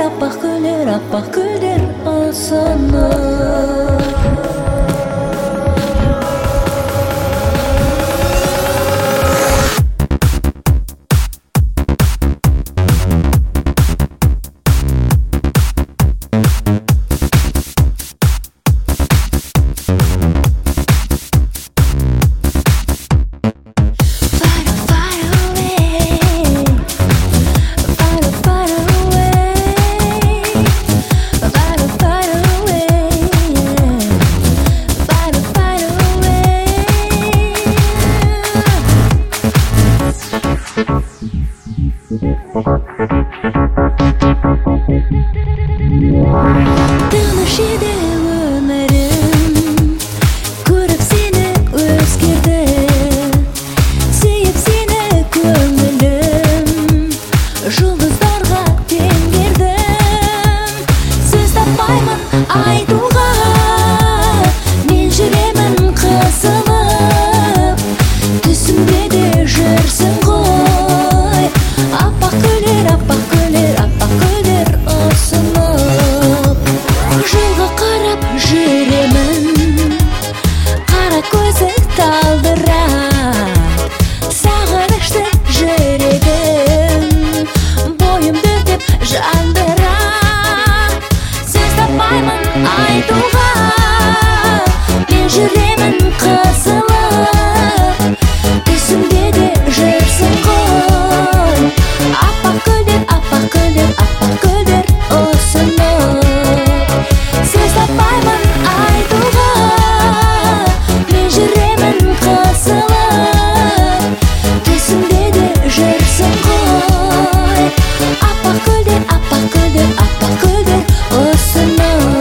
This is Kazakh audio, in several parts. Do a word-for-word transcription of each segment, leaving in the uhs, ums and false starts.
аппақ гүлдер, аппақ гүлдер ұсынып. Тыныш еді өмірім, көріп сені өзгерді, сүйіп сені көңілім, жұлдыздарға теңгердім. Сөз таппаймын айтуға, мен жүремін қысылып, түсімде де жүрсің ғой. Аппақ гүлдер, аппақ гүлдер, аппақ гүлдер ұсынып. Жолға қарап жүремін, қара көзі талдырап, сағынышты жүрегім бойымды деп жандырар. Сөз таппаймын айтуға, мен жүремін қысылып, түсімде де жүрсің ғой. Аппақ гүлдер, аппақ гүлдер, аппақ гүлдер ұсынып. Сөз таппаймын айтуға, мен жүремін қысылып, түсімде де жүрсің ғой. Аппақ гүлдер, аппақ гүлдер, аппақ гүлдер ұсынып.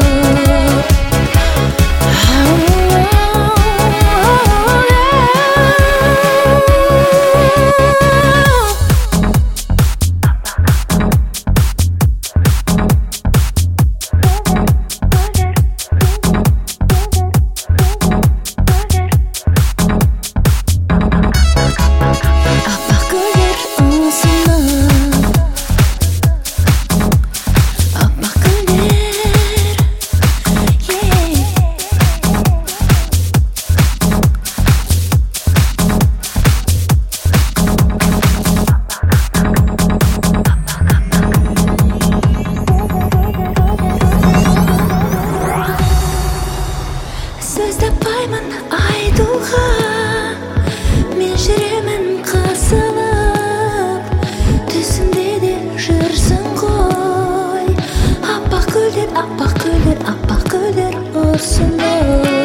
Сөз таппаймын айтуға, мен жүремін қысылып, түсімде де жүрсің ғой. Аппақ гүлдер, аппақ гүлдер, аппақ гүлдер ұсынып.